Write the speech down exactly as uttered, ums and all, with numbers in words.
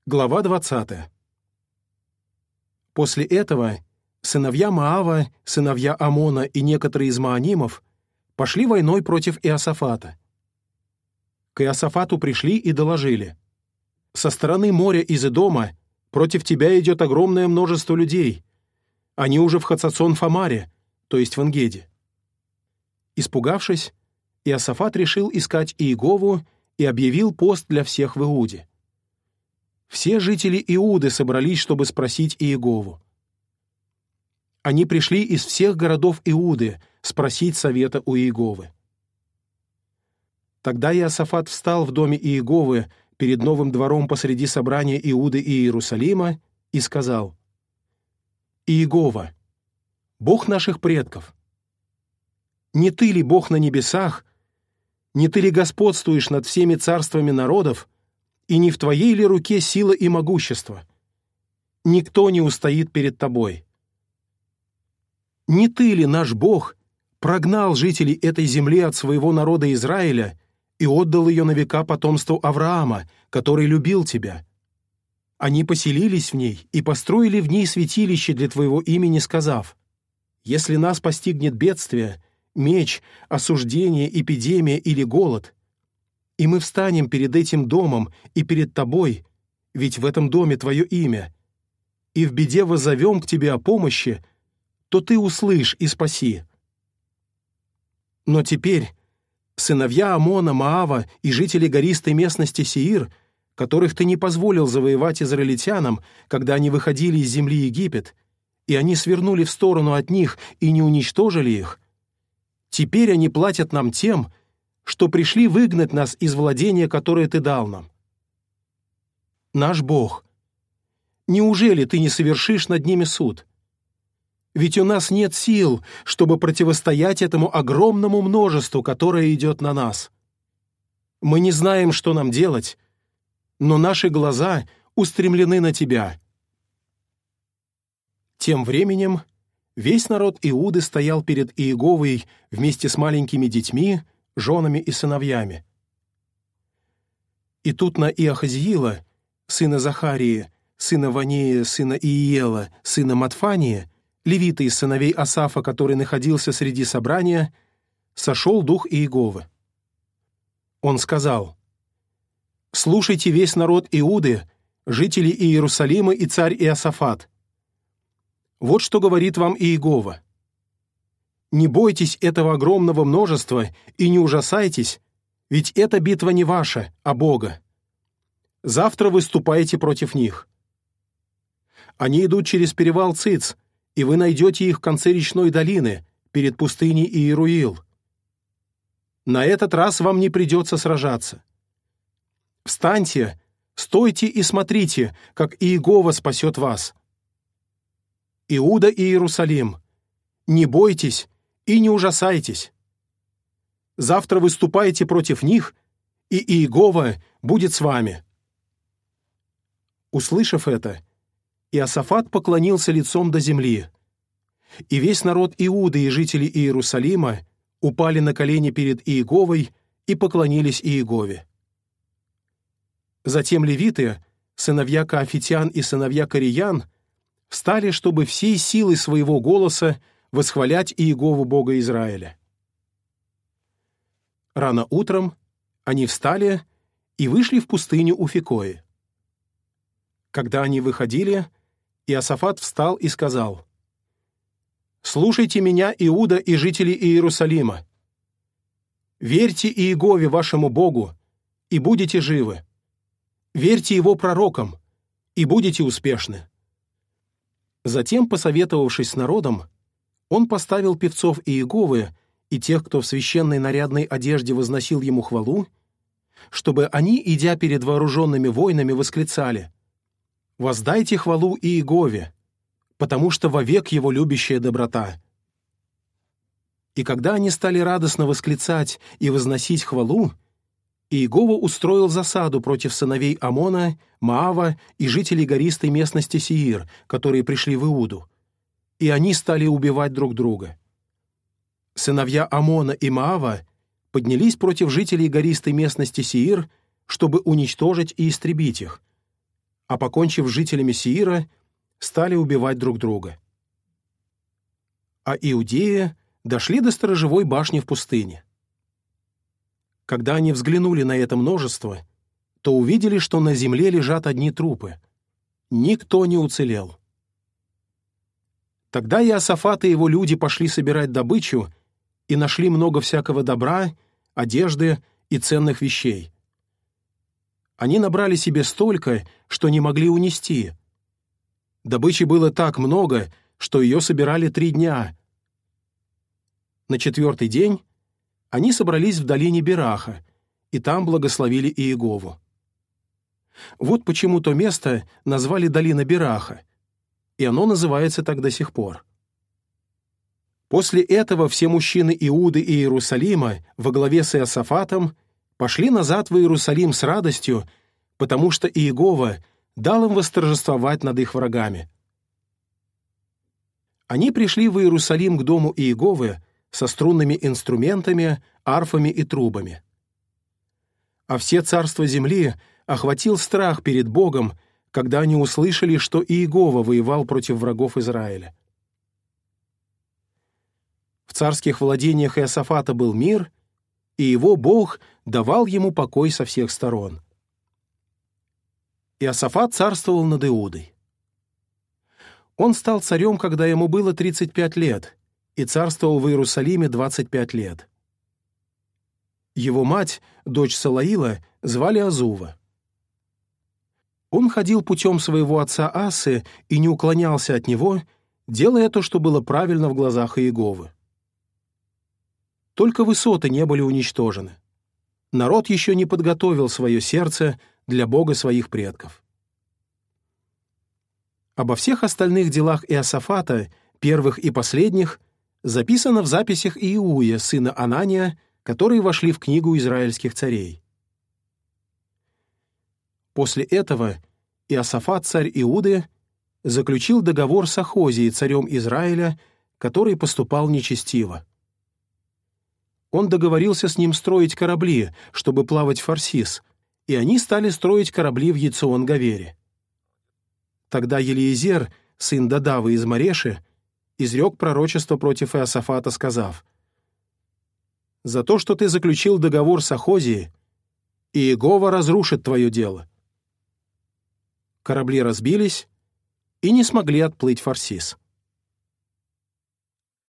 Глава двадцатая. После этого сыновья Моава, сыновья Амона и некоторые из Маанимов пошли войной против Иосафата. К Иосафату пришли и доложили: «Со стороны моря из Эдома против тебя идет огромное множество людей. Они уже в Хацацон-Фамаре, то есть в Эн-Геде». Испугавшись, Иосафат решил искать Иегову и объявил пост для всех в Иуде. Все жители Иуды собрались, чтобы спросить Иегову. Они пришли из всех городов Иуды спросить совета у Иеговы. Тогда Иосафат встал в доме Иеговы перед новым двором посреди собрания Иуды и Иерусалима и сказал: «Иегова, Бог наших предков, не Ты ли Бог на небесах, не Ты ли господствуешь над всеми царствами народов, и не в Твоей ли руке сила и могущество? Никто не устоит перед Тобой. Не Ты ли, наш Бог, прогнал жителей этой земли от своего народа Израиля и отдал ее на века потомству Авраама, который любил Тебя? Они поселились в ней и построили в ней святилище для Твоего имени, сказав: если нас постигнет бедствие, меч, осуждение, эпидемия или голод, и мы встанем перед этим домом и перед Тобой, ведь в этом доме Твое имя, и в беде воззовем к Тебе о помощи, то Ты услышь и спаси. Но теперь сыновья Амона, Моава и жители гористой местности Сеир, которых Ты не позволил завоевать израильтянам, когда они выходили из земли Египет, и они свернули в сторону от них и не уничтожили их, теперь они платят нам тем, что пришли выгнать нас из владения, которое Ты дал нам. Наш Бог, неужели Ты не совершишь над ними суд? Ведь у нас нет сил, чтобы противостоять этому огромному множеству, которое идет на нас. Мы не знаем, что нам делать, но наши глаза устремлены на Тебя». Тем временем весь народ Иуды стоял перед Иеговой вместе с маленькими детьми, женами и сыновьями. И тут на Иохазиила, сына Захарии, сына Ванея, сына Ииела, сына Матфания, левита из сыновей Асафа, который находился среди собрания, сошел дух Иеговы. Он сказал: «Слушайте весь народ Иуды, жители Иерусалима и царь Иосафат. Вот что говорит вам Иегова. Не бойтесь этого огромного множества и не ужасайтесь, ведь эта битва не ваша, а Бога. Завтра выступайте против них. Они идут через перевал Циц, и вы найдете их в конце речной долины, перед пустыней Иеруил. На этот раз вам не придется сражаться. Встаньте, стойте и смотрите, как Иегова спасет вас. Иуда и Иерусалим, не бойтесь и не ужасайтесь. Завтра выступайте против них, и Иегова будет с вами». Услышав это, Иосафат поклонился лицом до земли, и весь народ Иуды и жители Иерусалима упали на колени перед Иеговой и поклонились Иегове. Затем левиты, сыновья Каафитян и сыновья Кориян, встали, чтобы всей силой своего голоса восхвалять Иегову Бога Израиля. Рано утром они встали и вышли в пустыню у Фикои. Когда они выходили, Иосафат встал и сказал: «Слушайте меня, Иуда и жители Иерусалима. Верьте Иегове вашему Богу, и будете живы. Верьте Его пророкам, и будете успешны». Затем, посоветовавшись с народом, он поставил певцов Иеговы и тех, кто в священной нарядной одежде возносил ему хвалу, чтобы они, идя перед вооруженными воинами, восклицали: «Воздайте хвалу Иегове, потому что вовек его любящая доброта». И когда они стали радостно восклицать и возносить хвалу, Иегова устроил засаду против сыновей Амона, Моава и жителей гористой местности Сеир, которые пришли в Иуду, и они стали убивать друг друга. Сыновья Амона и Моава поднялись против жителей гористой местности Сеир, чтобы уничтожить и истребить их, а, покончив с жителями Сеира, стали убивать друг друга. А иудеи дошли до сторожевой башни в пустыне. Когда они взглянули на это множество, то увидели, что на земле лежат одни трупы. Никто не уцелел. Тогда Иосафат и его люди пошли собирать добычу и нашли много всякого добра, одежды и ценных вещей. Они набрали себе столько, что не могли унести. Добычи было так много, что ее собирали три дня. На четвертый день они собрались в долине Бераха, и там благословили Иегову. Вот почему то место назвали долина Бераха, и оно называется так до сих пор. После этого все мужчины Иуды и Иерусалима во главе с Иосафатом пошли назад в Иерусалим с радостью, потому что Иегова дал им восторжествовать над их врагами. Они пришли в Иерусалим к дому Иеговы со струнными инструментами, арфами и трубами. А все царства земли охватил страх перед Богом, когда они услышали, что Иегова воевал против врагов Израиля. В царских владениях Иосафата был мир, и его Бог давал ему покой со всех сторон. Иосафат царствовал над Иудой. Он стал царем, когда ему было тридцать пять лет, и царствовал в Иерусалиме двадцать пять лет. Его мать, дочь Салаила, звали Азува. Он ходил путем своего отца Асы и не уклонялся от него, делая то, что было правильно в глазах Иеговы. Только высоты не были уничтожены. Народ еще не подготовил свое сердце для Бога своих предков. Обо всех остальных делах Иосафата, первых и последних, записано в записях Иуя, сына Анания, которые вошли в книгу израильских царей. После этого Иосафат, царь Иуды, заключил договор с Ахозией, царем Израиля, который поступал нечестиво. Он договорился с ним строить корабли, чтобы плавать в Фарсис, и они стали строить корабли в Ецион-Гавере. Тогда Елиезер, сын Додавы из Мареши, изрек пророчество против Иосафата, сказав: «За то, что ты заключил договор с Ахозией, Иегова разрушит твое дело». Корабли разбились и не смогли отплыть в Фарсис.